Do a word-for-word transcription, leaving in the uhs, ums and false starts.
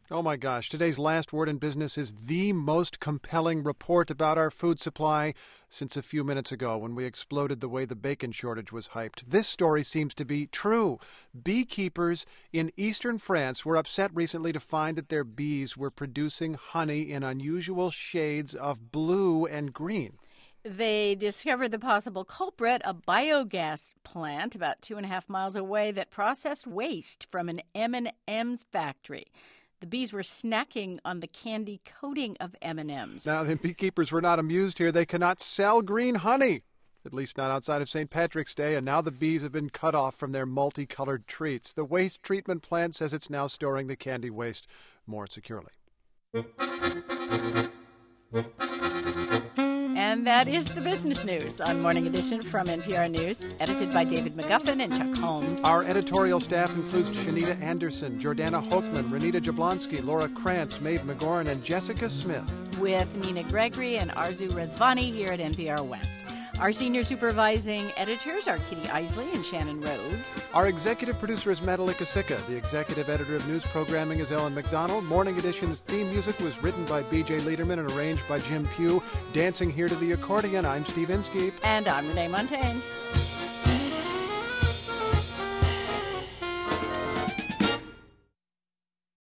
Oh my gosh, today's last word in business is the most compelling report about our food supply since a few minutes ago when we exploded the way the bacon shortage was hyped. This story seems to be true. Beekeepers in eastern France were upset recently to find that their bees were producing honey in unusual shades of blue and green. They discovered the possible culprit, a biogas plant about two and a half miles away that processed waste from an M and M's factory. The bees were snacking on the candy coating of M and M's. Now, the beekeepers were not amused here. They cannot sell green honey, at least not outside of Saint Patrick's Day, and now the bees have been cut off from their multicolored treats. The waste treatment plant says it's now storing the candy waste more securely. And that is the business news on Morning Edition from N P R News, edited by David McGuffin and Chuck Holmes. Our editorial staff includes Shanita Anderson, Jordana Hochman, Renita Jablonski, Laura Krantz, Maeve McGorn, and Jessica Smith. With Nina Gregory and Arzu Rezvani here at N P R West. Our senior supervising editors are Kitty Isley and Shannon Rhodes. Our executive producer is Metalika Sika. The executive editor of news programming is Ellen McDonald. Morning Edition's theme music was written by B J Liederman and arranged by Jim Pugh. Dancing here to the accordion, I'm Steve Inskeep. And I'm Renee Montaigne.